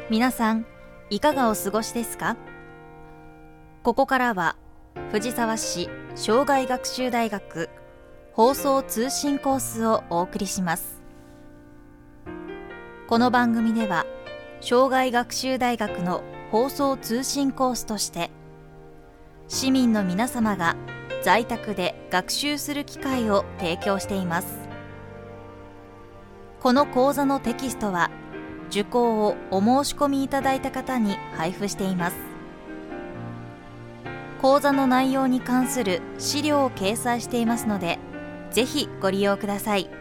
皆さん、いかがお過ごしですか？ここからは、藤沢市障害学習大学放送通信コースをお送りします。この番組では、障害学習大学の放送通信コースとして、市民の皆様が在宅で学習する機会を提供しています。この講座のテキストは、受講をお申し込みいただいた方に配布しています。講座の内容に関する資料を掲載していますので、ぜひご利用ください。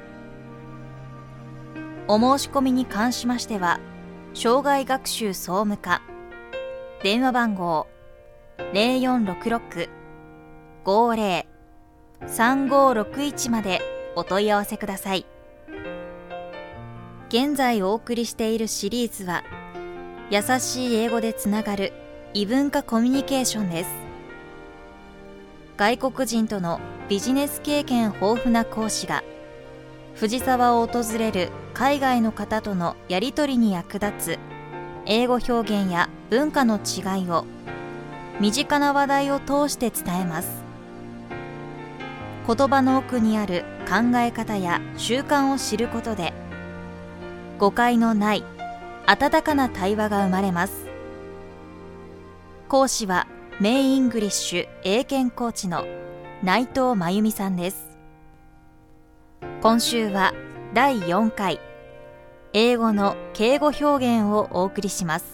お申し込みに関しましては、障害学習総務課、電話番号 0466-50-3561 までお問い合わせください。現在お送りしているシリーズは、優しい英語でつながる異文化コミュニケーションです。外国人とのビジネス経験豊富な講師が、藤沢を訪れる海外の方とのやりとりに役立つ英語表現や文化の違いを身近な話題を通して伝えます。言葉の奥にある考え方や習慣を知ることで、誤解のない温かな対話が生まれます。講師はメインイングリッシュ英検コーチの内藤真由美さんです。今週は第4回英語の敬語表現をお送りします。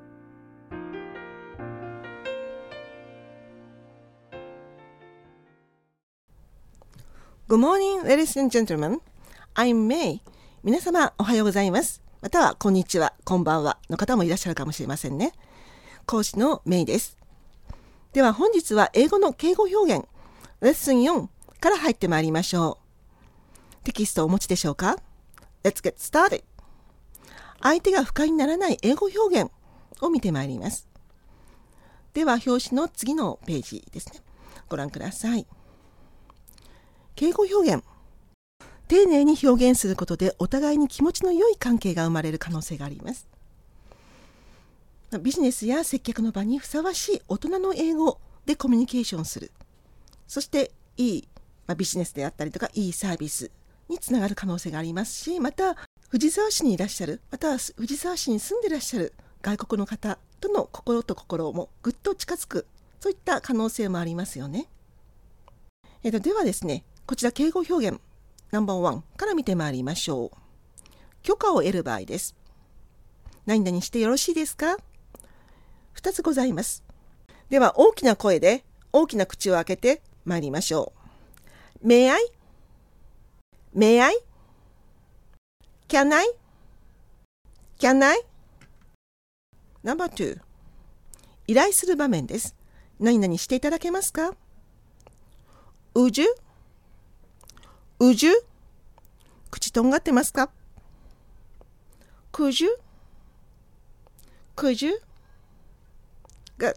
Good morning, ladies and gentlemen. I'm May. 皆様おはようございます。またはこんにちは、こんばんはの方もいらっしゃるかもしれませんね。講師のメイです。では本日は英語の敬語表現レッスン4から入ってまいりましょう。テキストをお持ちでしょうか？ Let's get started. 相手が不快にならない英語表現を見てまいります。では表紙の次のページですね。ご覧ください。敬語表現。丁寧に表現することでお互いに気持ちの良い関係が生まれる可能性があります。ビジネスや接客の場にふさわしい大人の英語でコミュニケーションする。そしていい、ビジネスであったりとかいいサービスにつながる可能性がありますし、また藤沢市にいらっしゃる、または藤沢市に住んでいらっしゃる外国の方との心と心もぐっと近づく、そういった可能性もありますよね。ではですね、こちら敬語表現ナンバー1から見てまいりましょう。許可を得る場合です。何々してよろしいですか？2つございます。では大きな声で大きな口を開けてまいりましょう。May I? May I? Can I? Can I? ナンバー2、依頼する場面です。何々していただけますか？ Would you?Would you? 口とんがってますか？ Could you? Could you? Good.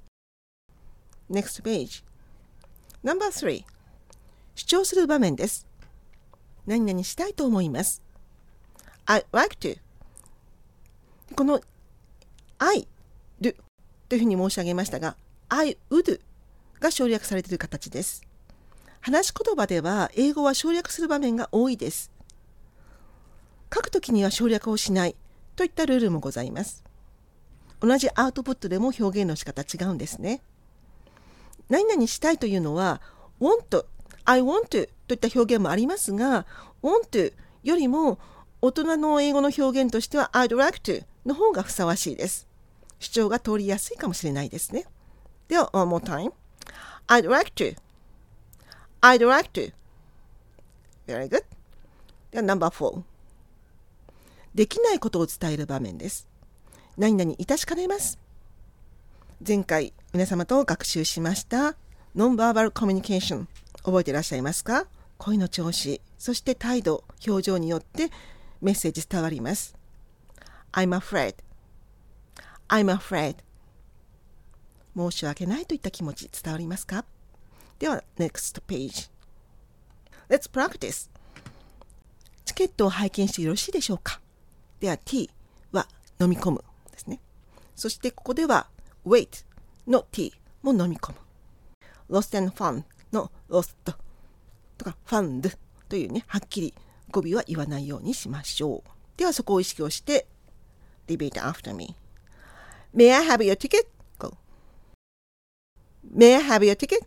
Next page. Number 3. 主張する場面です。何々したいと思います。I'd like to. この I do というふうに申し上げましたが、I would が省略されている形です。話し言葉では英語は省略する場面が多いです。書くときには省略をしないといったルールもございます。同じアウトプットでも表現の仕方違うんですね。何々したいというのは want, I want to といった表現もありますが、want to よりも大人の英語の表現としては I'd like to の方がふさわしいです。主張が通りやすいかもしれないですね。では one more time. I'd like to.I'd like to. Very good. では No.4 できないことを伝える場面です。何々いたしかねます。前回皆様と学習しましたノンバーバルコミュニケーション、覚えていらっしゃいますか？声の調子、そして態度、表情によってメッセージ伝わります。I'm afraid. I'm afraid. 申し訳ないといった気持ち伝わりますか？では Next page. Let's practice. チケットを拝見してよろしいでしょうか？では T は飲み込むですね。そしてここでは wait の t も飲み込む。lost and found の lost とか found というね、はっきり語尾は言わないようにしましょう。ではそこを意識をして repeat after me. May I have your ticket? Go. May I have your ticket?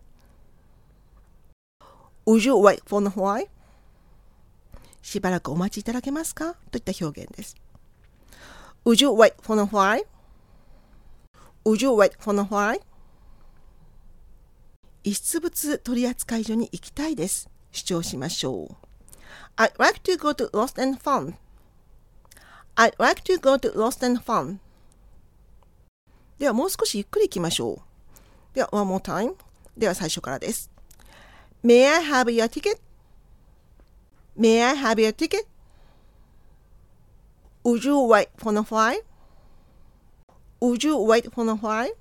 Would you wait for a while? しばらくお待ちいただけますかといった表現です。Would you wait for a while? Would you wait for a while? 遺失物取扱所に行きたいです。主張しましょう。I'd like to go to Lost and Found. I'd like to go to Lost and Found. ではもう少しゆっくり行きましょう。では one more time. では最初からです。May I have your ticket? May I have your ticket? Would you wait for a while? Would you wait for a while?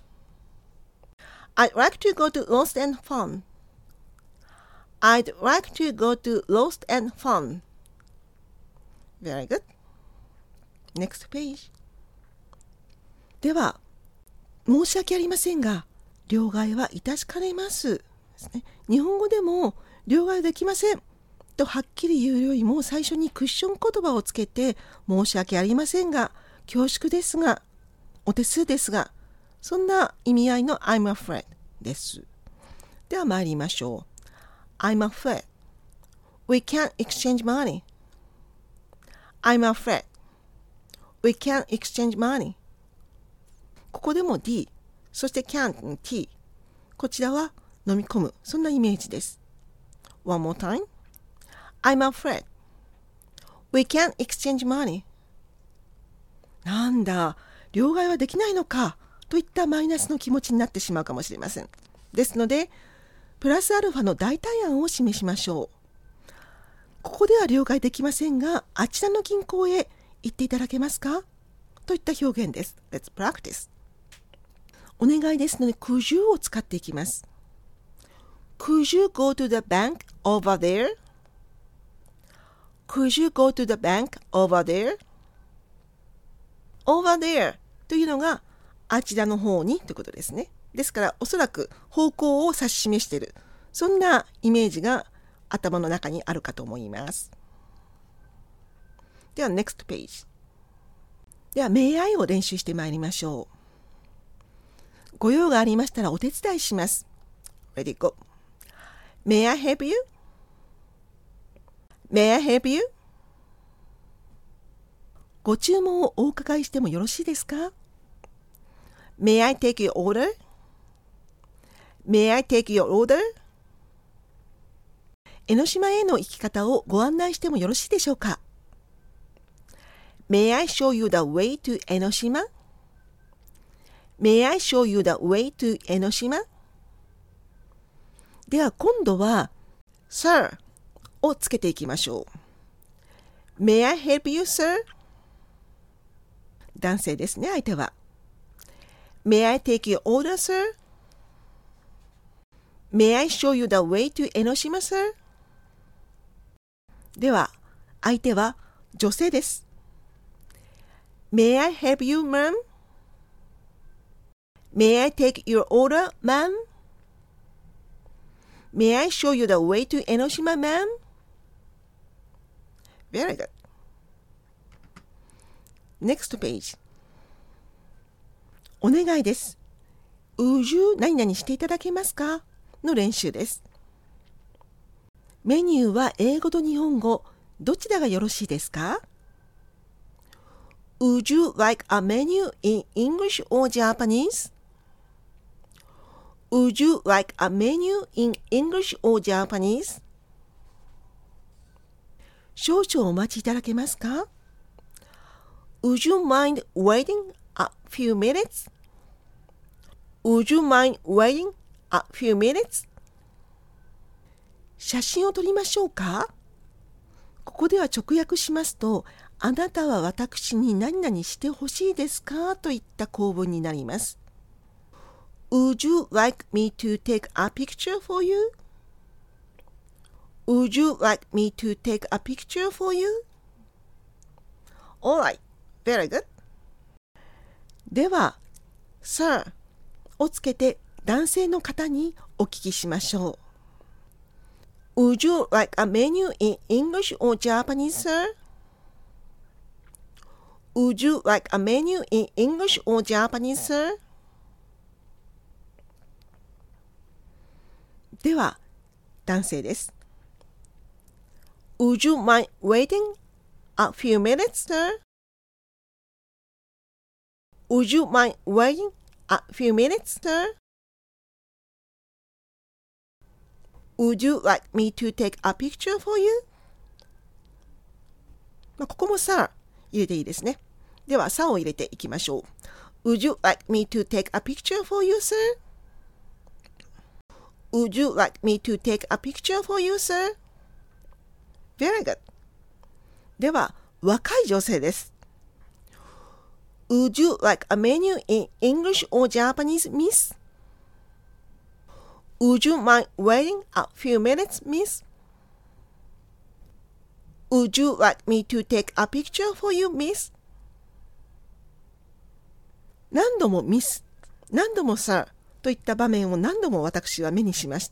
I'd like to go to Lost and Found. I'd like to go to Lost and Found. Very good. Next page. では、申し訳ありませんが、両替は致しかねますですね。日本語でも両替できませんとはっきり言うよりも最初にクッション言葉をつけて申し訳ありませんが、恐縮ですが、お手数ですが、そんな意味合いの I'm afraid です。では参りましょう。I'm afraid. We can't exchange money. I'm afraid. We can't exchange money. ここでも D、そして can't の T。こちらは飲み込む、そんなイメージです。One more time. I'm afraid. We can't exchange money. なんだ、両替はできないのかといったマイナスの気持ちになってしまうかもしれません。ですので、プラスアルファの代替案を示しましょう。ここでは両替できませんが、あちらの銀行へ行っていただけますかといった表現です。Let's practice. お願いですので、could you を使っていきます。Could you go to the bank over there? Could you go to the bank over there? Over there というのがあちらの方にということですね。ですからおそらく方向を指し示している、そんなイメージが頭の中にあるかと思います。では next page。 では May I を練習してまいりましょう。ご用がありましたらお手伝いします。 Ready go. May I help you? May I help you? ご注文をお伺いしてもよろしいですか？ May I take your order? May I take your order? 江ノ島への行き方をご案内してもよろしいでしょうか？ May I show you the way to 江ノ島? May I show you the way to 江ノ島? では今度は Sir をつけていきましょう。 May I help you, sir? 男性ですね、相手は。 May I take your order, sir? May I show you the way to 江ノ島, sir? では相手は女性です。 May I help you, ma'am? May I take your order, ma'am? May I show you the way to 江ノ島, ma'am? Very good. Next page. お願いです。Would you 何々していただけますかの練習です。メニューは英語と日本語、どちらがよろしいですか？ Would you like a menu in English or Japanese? Would you like a menu in English or Japanese? 少々お待ちいただけますか？ Would you mind waiting a few minutes? Would you mind waiting a few minutes? 写真を撮りましょうか？ここでは直訳しますと、あなたは私に何々してほしいですかといった構文になります。Would you like me to take a picture for you? Would you like me to take a picture for you? Alright, very good. では、Sir をつけて男性の方にお聞きしましょう。Would you like a menu in English or Japanese, sir? Would you like a menu in English or Japanese, sir? では、男性です。Would you mind waiting a few minutes, sir? Would you mind waiting a few minutes, sir? Would you like me to take a picture for you? ここもさ入れていいですね。では、さを入れていきましょう。Would you like me to take a picture for you, sir? Would you like me to take a picture for you, sir? Very good. では、若い女性です。Would you like a menu in English or Japanese, miss? Would you mind waiting a few minutes, miss? Would you like me to take a picture for you, miss? 何度もミス、何度もさといった場面を何度も私は耳にしました。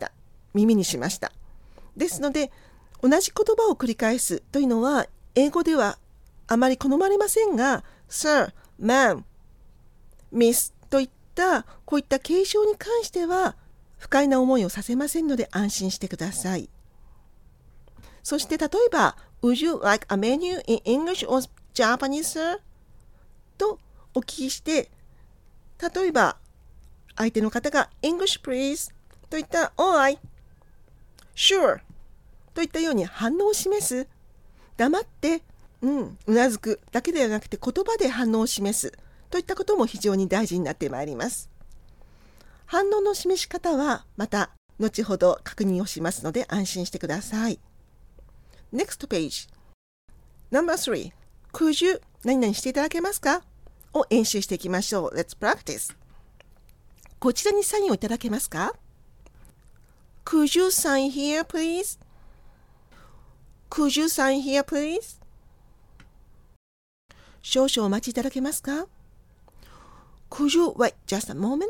ですので、同じ言葉を繰り返すというのは、英語ではあまり好まれませんが、Sir, Ma'am, Miss といったこういった継承に関しては不快な思いをさせませんので安心してください。そして例えば、Would you like a menu in English or Japanese, sir? とお聞きして、例えば相手の方が English please といったら Alright, Sure といったように反応を示す。黙ってうなずくだけではなくて言葉で反応を示すといったことも非常に大事になってまいります。反応の示し方はまた後ほど確認をしますので安心してください。Next page. Number 3. Could you 何々していただけますかを演習していきましょう。Let's practice. こちらにサインをいただけますか Could you sign here, please? Could you sign here, please? 少々お待ちいただけますか Could you wait just a moment?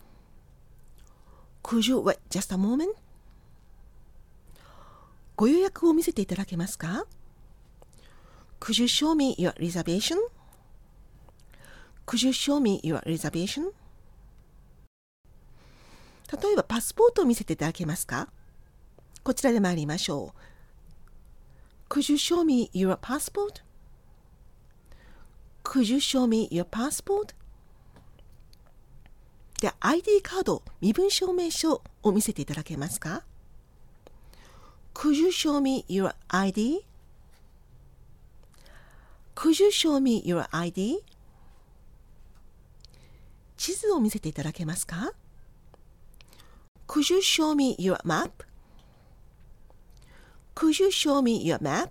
Could you wait just a moment? ご予約を見せていただけますか Could you show me your reservation? Could you show me your reservation? 例えばパスポートを見せていただけますかこちらで参りましょう。Could you show me your passport? Could you show me your passport? で、ID カード、身分証明書を見せていただけますか Could you show me your ID? Could you show me your ID? 地図を見せていただけますか Could you show me your map? Could you show me your map?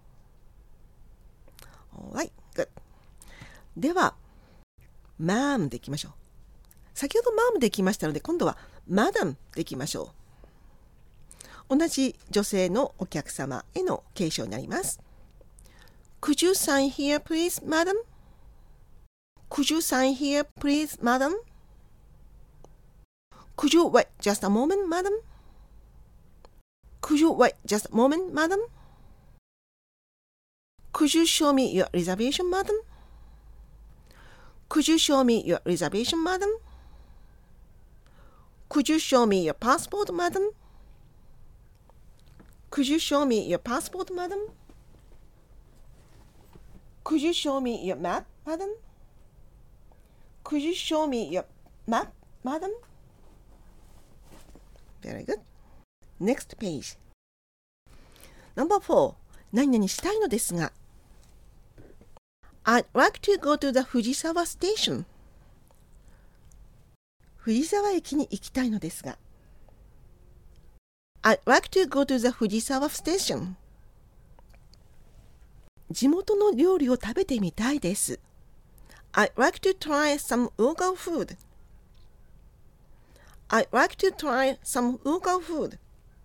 Alright, good. では、Ma'am でいきましょう。先ほど Ma'am できましたので、今度は Madam でいきましょう。同じ女性のお客様への継承になります。Could you sign here, please, madam? Could you sign here, please, madam? Could you wait just a moment, madam? Could you wait just a moment, madam? Could you show me your reservation, madam? Could you show me your reservation, madam? Could you show me your passport, madam? Could you show me your passport, madam? Could you show me your map, madam? Could you show me your map, madam? Very good. Next page. Number 4. 何々したいのですが。I'd like to go to the 藤沢 station. 藤沢駅に行きたいのですが。I'd like to go to the 藤沢 station. 地元の料理を食べてみたいです。I'd like to try some local food. I'd like to try some local food.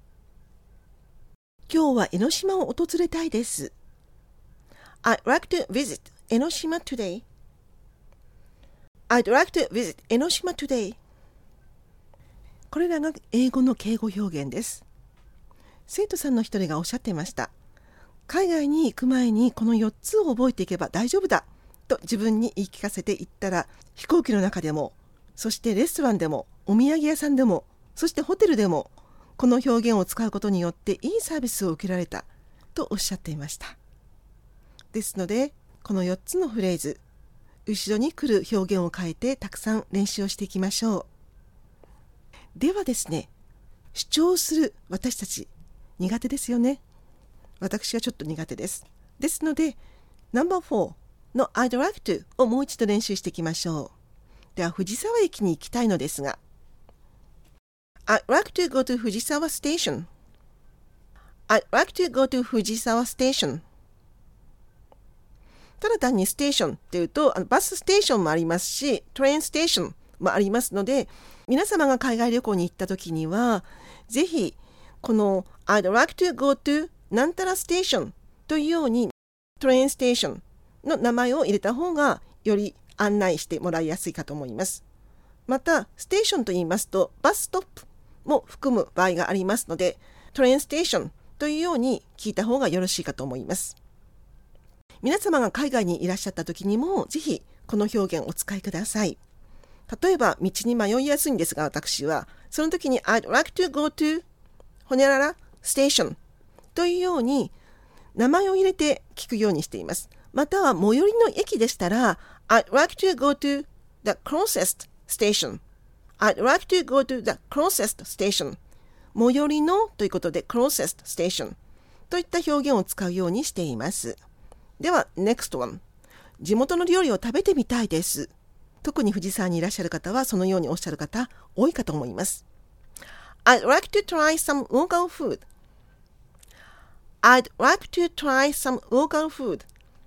今日は江ノ島を訪れたいです。I'd like to visit 江ノ島 today. I'd like to visit 江ノ島 today。 これらが英語の敬語表現です。生徒さんの一人がおっしゃっていました。海外に行く前にこの4つを覚えていけば大丈夫だと自分に言い聞かせていったら、飛行機の中でも、そしてレストランでも、お土産屋さんでも、そしてホテルでもこの表現を使うことによっていいサービスを受けられたとおっしゃっていました。ですのでこの4つのフレーズ、後ろに来る表現を変えてたくさん練習をしていきましょう。ではですね、主張する私たち苦手ですよね。私はちょっと苦手です。ですので No.4 の I'd like to をもう一度練習していきましょう。では藤沢駅に行きたいのですが、 I'd like to go to 藤沢 station。 I'd like to go to 藤沢 station。 ただ単にステーションっていうとバスステーションもありますし、トレインステーションもありますので、皆様が海外旅行に行った時にはぜひこの I'd like to go to なんたらステーションというようにトレインステーションの名前を入れた方がより案内してもらいやすいかと思います。またステーションと言いますとバスストップも含む場合がありますので、トレインステーションというように聞いた方がよろしいかと思います。皆様が海外にいらっしゃった時にもぜひこの表現をお使いください。例えば道に迷いやすいんですが、私はその時に I'd like to go to ほにゃららステーションというように名前を入れて聞くようにしています。または最寄りの駅でしたら I'd like to go to the closest station。 I'd like to go to the closest station。 最寄りのということで closest station といった表現を使うようにしています。では next one。 地元の料理を食べてみたいです。特に藤沢にいらっしゃる方はそのようにおっしゃる方多いかと思います。 I'd like to try some local food。 I'd like to try some local food。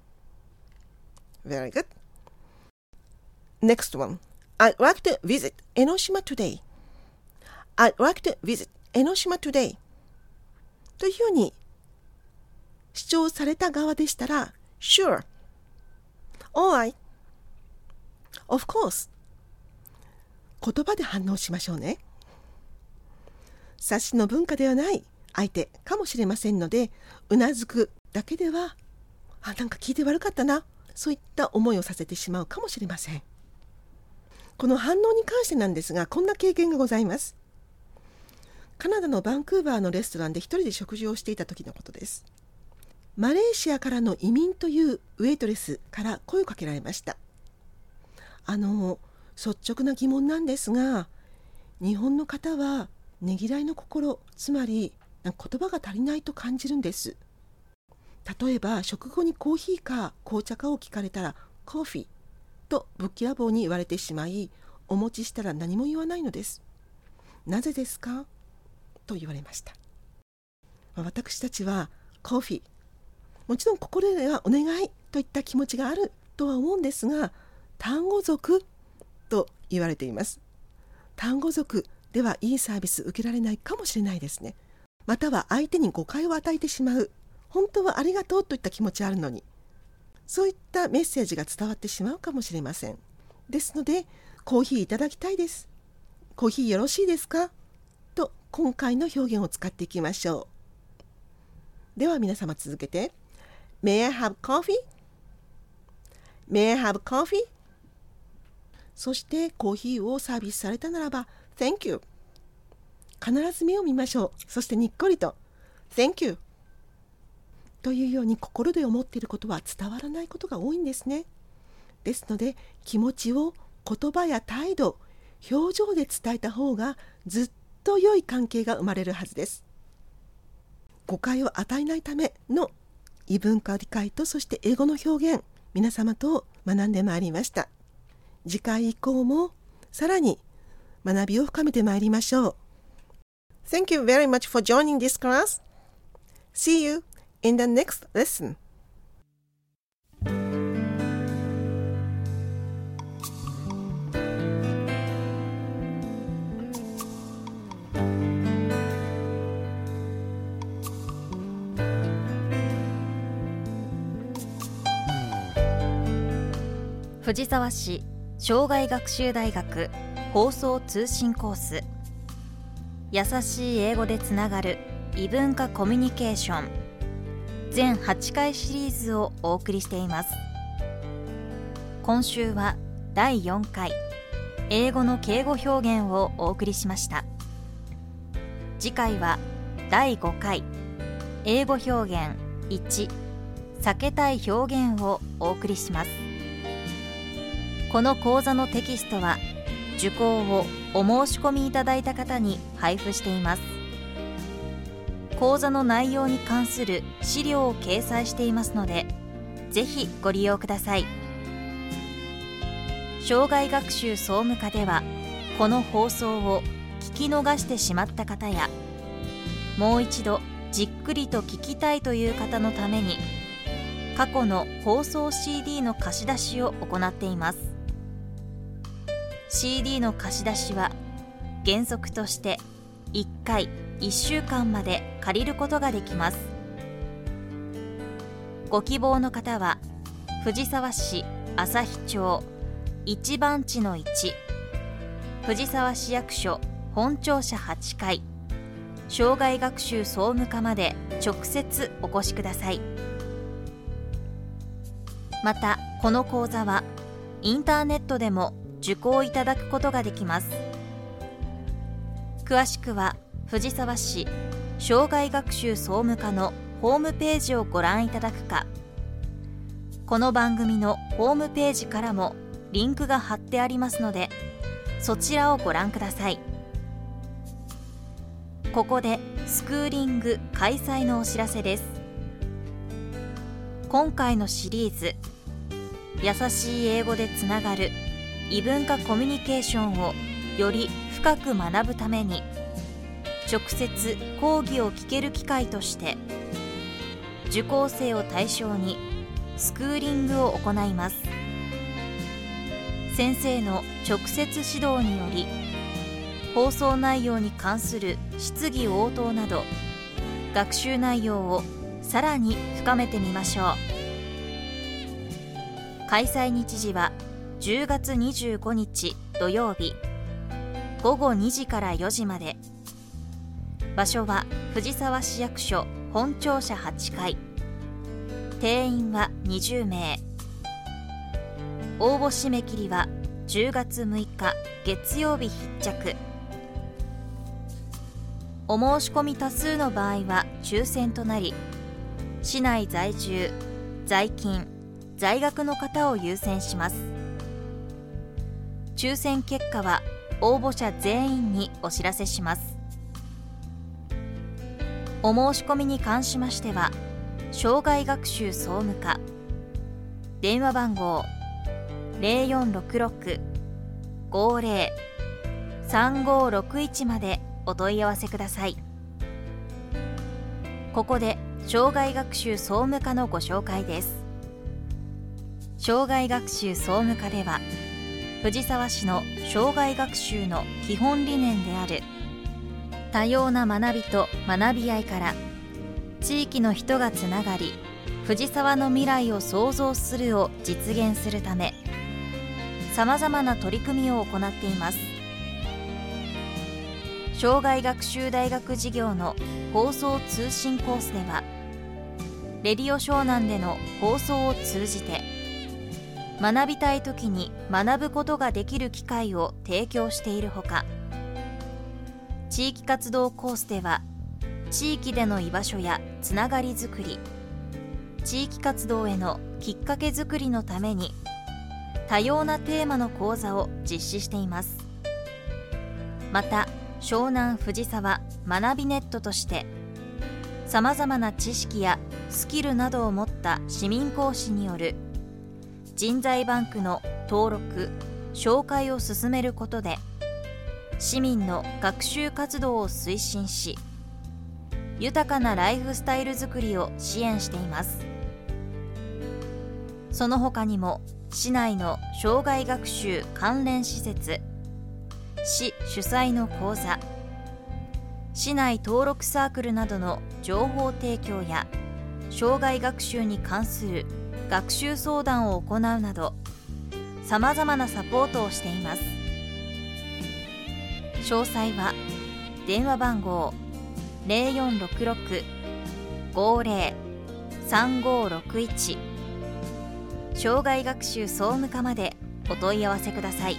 Very good。 Next one。 I'd like to visit 江ノ島 today。 I'd like to visit 江ノ島 today というように主張された側でしたら Sure、 Alright、 Of course。 言葉で反応しましょうね。察しの文化ではない相手かもしれませんので、うなずくだけではなんか聞いて悪かったな、そういった思いをさせてしまうかもしれません。この反応に関してなんですが、こんな経験がございます。カナダのバンクーバーのレストランで一人で食事をしていた時のことです。マレーシアからの移民というウェイトレスから声をかけられました。率直な疑問なんですが、日本の方はねぎらいの心、つまり言葉が足りないと感じるんです。例えば食後にコーヒーか紅茶かを聞かれたらコーヒーとぶっきらぼうに言われてしまい、お持ちしたら何も言わないのです。なぜですかと言われました。私たちはコーヒー、もちろん心ではお願いといった気持ちがあるとは思うんですが、単語族と言われています。単語族ではいいサービス受けられないかもしれないですね。または相手に誤解を与えてしまう、本当はありがとうといった気持ちあるのに、そういったメッセージが伝わってしまうかもしれません。ですのでコーヒーいただきたいです、コーヒーよろしいですかと今回の表現を使っていきましょう。では皆様続けて May I have coffee? May I have coffee? そしてコーヒーをサービスされたならば Thank you。 必ず目を見ましょう。そしてにっこりと Thank you というように心で思っていることは伝わらないことが多いんですね。ですので気持ちを言葉や態度、表情で伝えた方がずっと良い関係が生まれるはずです。誤解を与えないための異文化理解と、そして英語の表現、皆様と学んでまいりました。次回以降もさらに学びを深めてまいりましょう。Thank you very much for joining this class. See you in the next lesson. 藤沢市障害学習大学放送通信コース、優しい英語でつながる異文化コミュニケーション、全8回シリーズをお送りしています。今週は第4回英語の敬語表現をお送りしました。次回は第5回英語表現1、避けたい表現をお送りします。この講座のテキストは受講をお申し込みいただいた方に配布しています。講座の内容に関する資料を掲載していますので、ぜひご利用ください。障害学習総務課では、この放送を聞き逃してしまった方や、もう一度じっくりと聞きたいという方のために、過去の放送 CD の貸し出しを行っています。CD の貸し出しは原則として1回1週間まで借りることができます。ご希望の方は藤沢市朝日町1番地の1、藤沢市役所本庁舎8階障害学習総務課まで直接お越しください。またこの講座はインターネットでも受講いただくことができます。詳しくは藤沢市障害学習総務課のホームページをご覧いただくか、この番組のホームページからもリンクが貼ってありますので、そちらをご覧ください。ここでスクーリング開催のお知らせです。今回のシリーズ、優しい英語でつながる異文化コミュニケーションをより深く学ぶために、直接講義を聞ける機会として受講生を対象にスクーリングを行います。先生の直接指導により、放送内容に関する質疑応答など学習内容をさらに深めてみましょう。開催日時は10月25日土曜日午後2時から4時まで。場所は藤沢市役所本庁舎8階。定員は20名。応募締め切りは10月6日月曜日必着。お申し込み多数の場合は抽選となり、市内在住、在勤、在学の方を優先します。抽選結果は応募者全員にお知らせします。お申し込みに関しましては、障害学習総務課、電話番号 0466-50-3561 までお問い合わせください。ここで障害学習総務課のご紹介です。障害学習総務課では、藤沢市の障害学習の基本理念である多様な学びと学び合いから地域の人がつながり、藤沢の未来を創造するを実現するため、さまざまな取り組みを行っています。障害学習大学事業の放送通信コースでは、レディオ湘南での放送を通じて学びたいときに学ぶことができる機会を提供しているほか、地域活動コースでは地域での居場所やつながりづくり、地域活動へのきっかけづくりのために多様なテーマの講座を実施しています。また湘南藤沢学びネットとしてさまざまな知識やスキルなどを持った市民講師による人材バンクの登録・紹介を進めることで、市民の学習活動を推進し、豊かなライフスタイルづくりを支援しています。その他にも、市内の障害学習関連施設、市主催の講座、市内登録サークルなどの情報提供や、障害学習に関する学習相談を行うなど、 さまざまなサポートをしています。詳細は電話番号 0466-50-3561 障害学習総務課までお問い合わせください。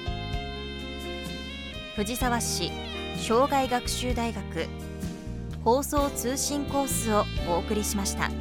藤沢市障害学習大学放送通信コースをお送りしました。